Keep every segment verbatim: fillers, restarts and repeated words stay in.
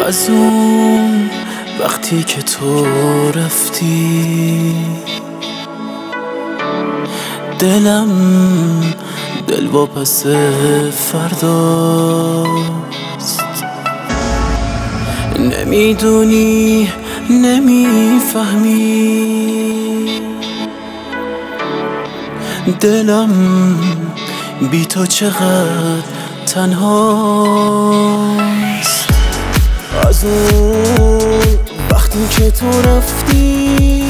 از اون وقتی که تو رفتی دلم دل واپس فرداست. نمیدونی نمیفهمی دلم بی تو چقدر تنهاست. از اون وقتی که تو رفتی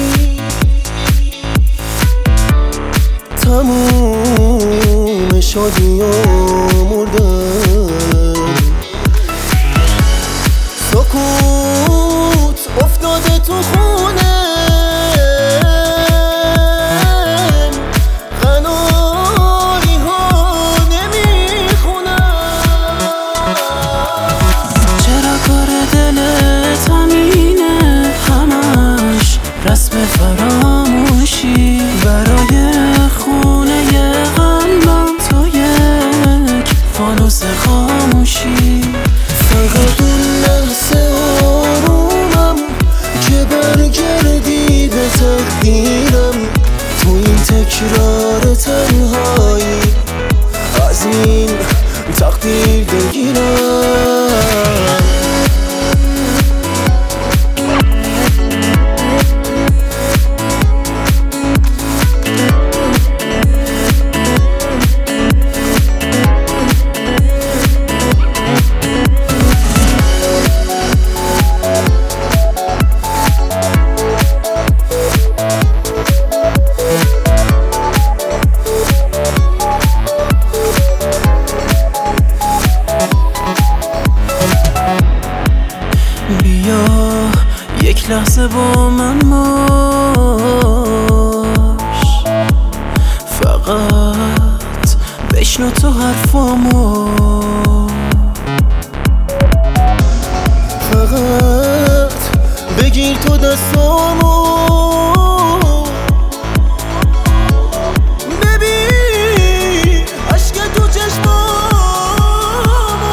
تموم شادی و مردم، سکوت افتاده تو خونه، قناری ها نمیخونم. چرا کار دلت همینه، همش رسم فراموشی برای خونه قلبم، تو یک فانوس خاموشی. فقط اون لحظه آرومم که برگردی به تقدیرم، تو این تکرار تنهایی از این تقدیر دلگیرم. بیا یک لحظه با من باش، فقط بشنو تو حرفامو، فقط بگیر تو دستامو، ببین عشق تو چشمامو.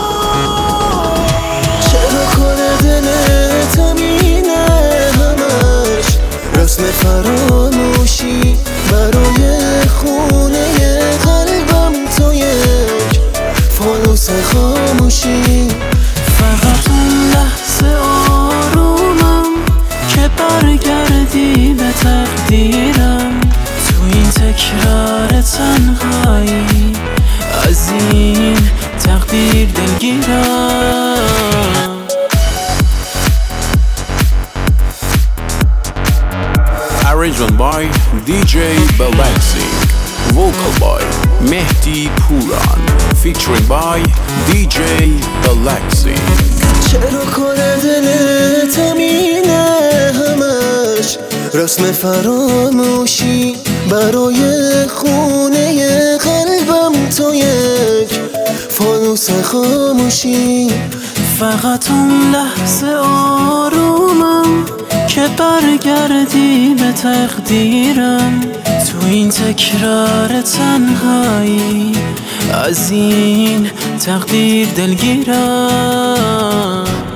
چرا کار دلت همینه، همش رسم فراموشی برای خونه قلبم، تو یک فانوس خاموشی. فقط اون لحظه آرومم که برگردی به تقدیرم، تو این تکرار تنهایی از این تقدیر دلگیرم. Arrangement by دی جی Balaxing, vocal by Mehdi Puran, featuring by دی جی Balaxing. چرا کار دلت همینه، همش رسم فراموشی برای خونه قلبم، تو یک فانوس خاموشی. فقط اون لحظه آرومم که برگردی به تقدیرم، تو این تکرار تنهایی از این تقدیر دلگیرم.